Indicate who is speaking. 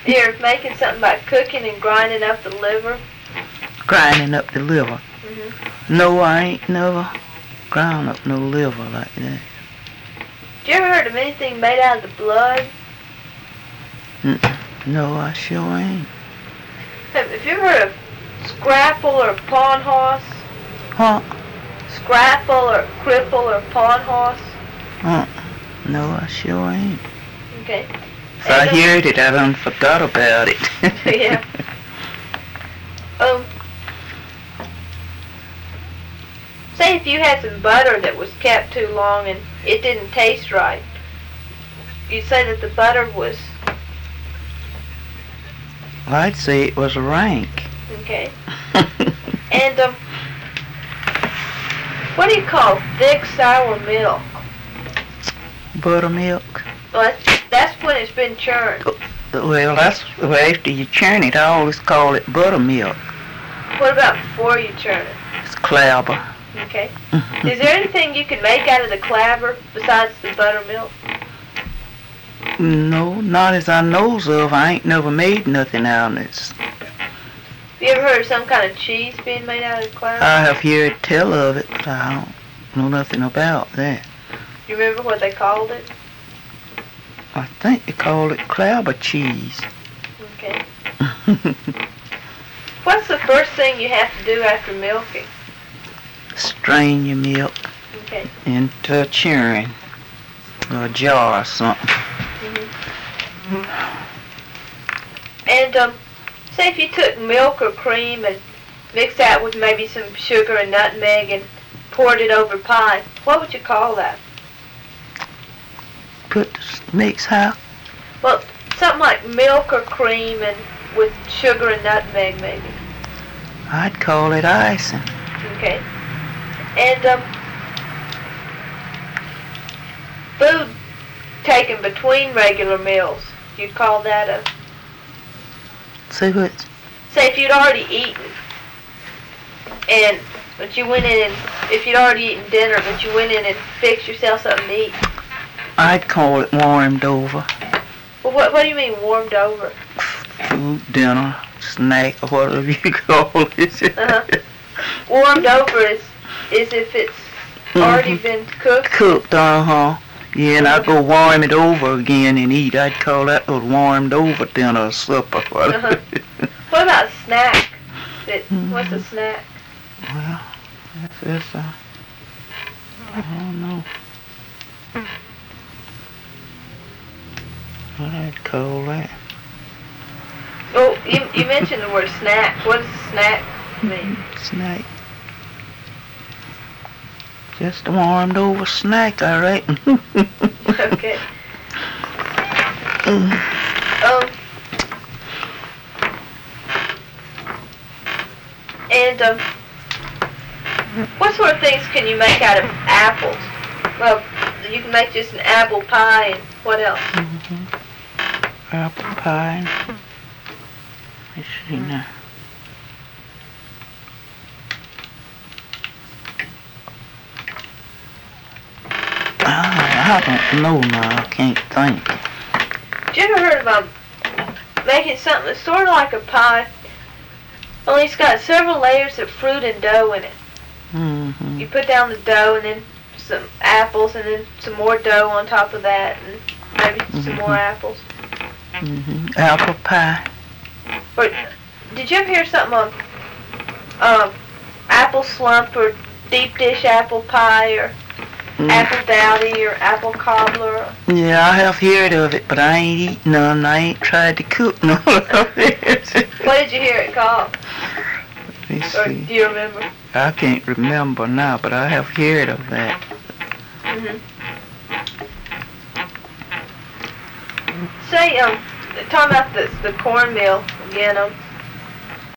Speaker 1: You're making something about cooking and grinding up the liver?
Speaker 2: Grinding up the liver.
Speaker 1: Mm-hmm.
Speaker 2: No, I ain't never ground up no liver like that.
Speaker 1: You ever heard of anything made out of the blood?
Speaker 2: No, I sure ain't.
Speaker 1: Have you ever heard of scrapple or pawn horse?
Speaker 2: Huh?
Speaker 1: Scrapple or cripple or pawn horse?
Speaker 2: No, I sure ain't.
Speaker 1: Okay.
Speaker 2: If I heard it, I done forgot about it.
Speaker 1: Yeah. Say if you had some butter that was kept too long and it didn't taste right, you'd say that the butter was...
Speaker 2: Well, I'd say it was rank.
Speaker 1: Okay. And, what do you call thick sour milk?
Speaker 2: Buttermilk.
Speaker 1: Well, that's when it's been churned.
Speaker 2: Well, after you churn it, I always call it buttermilk.
Speaker 1: What about before you churn it?
Speaker 2: It's clabber.
Speaker 1: Okay. Is there anything you can make out of the clabber besides the buttermilk?
Speaker 2: No, not as I knows of. I ain't never made nothing out of this.
Speaker 1: Have you ever heard of some kind of cheese being made out of the clabber?
Speaker 2: I have heard tell of it, but I don't know nothing about that.
Speaker 1: You remember what they called it?
Speaker 2: I think they call it clabber cheese.
Speaker 1: Okay. What's the first thing you have to do after milking?
Speaker 2: Strain your milk
Speaker 1: Okay.
Speaker 2: into a churn or a jar or something.
Speaker 1: Mm-hmm. And say if you took milk or cream and mixed that with maybe some sugar and nutmeg and poured it over pie, what would you call that?
Speaker 2: Put the mix how?
Speaker 1: Well, something like milk or cream and with sugar and nutmeg maybe.
Speaker 2: I'd call it icing.
Speaker 1: Okay. And food taken between regular meals, you'd call that a...
Speaker 2: See what?
Speaker 1: Say if you'd already eaten, but you went in and, if you'd already eaten dinner, but you went in and fixed yourself something to eat.
Speaker 2: I'd call it warmed over.
Speaker 1: Well, what do you mean warmed over?
Speaker 2: Food, dinner, snack, or whatever you call it.
Speaker 1: Warmed over is if it's already been cooked?
Speaker 2: Cooked, yeah, and I go warm it over again and eat. I'd call that a warmed over dinner or supper.
Speaker 1: What about a snack? What's a snack?
Speaker 2: Well, that's I don't know. What I'd call that.
Speaker 1: Oh, you mentioned the word snack. What does snack mean?
Speaker 2: Snack. Just a warmed over snack, I reckon.
Speaker 1: Okay. And what sort of things can you make out of apples? Well, you can make just an apple pie and what else?
Speaker 2: Apple pie. Let's see now. I don't know now. I can't think.
Speaker 1: Have you ever heard of making something that's sort of like a pie, only it's got several layers of fruit and dough in it?
Speaker 2: Mm-hmm.
Speaker 1: You put down the dough and then some apples and then some more dough on top of that and maybe some more apples.
Speaker 2: Mm-hmm. Apple pie.
Speaker 1: Or did you ever hear something on apple slump or deep dish apple pie or apple dowdy or apple cobbler?
Speaker 2: Yeah, I have heard of it, but I ain't eaten none. I ain't tried to cook none of it.
Speaker 1: What did you hear it called?
Speaker 2: Let me see.
Speaker 1: Or do you remember?
Speaker 2: I can't remember now, but I have heard of that.
Speaker 1: Say, talking about the cornmeal again,